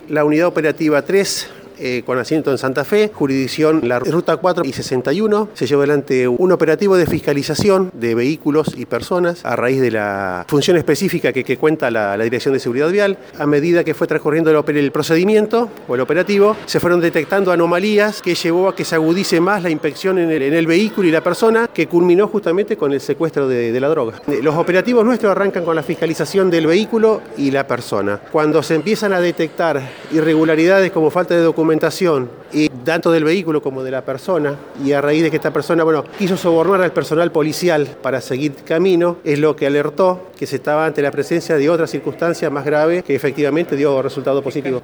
La unidad operativa 3, con asiento en Santa Fe, jurisdicción la Ruta 4 y 61, se llevó adelante un operativo de fiscalización de vehículos y personas a raíz de la función específica que cuenta la Dirección de Seguridad Vial. A medida que fue transcurriendo el procedimiento o el operativo, se fueron detectando anomalías que llevó a que se agudice más la inspección en el vehículo y la persona, que culminó justamente con el secuestro de la droga. Los operativos nuestros arrancan con la fiscalización del vehículo y la persona. Cuando se empiezan a detectar irregularidades como falta de documentación y tanto del vehículo como de la persona, y a raíz de que esta persona quiso sobornar al personal policial para seguir camino, es lo que alertó que se estaba ante la presencia de otra circunstancia más grave que efectivamente dio resultado positivo.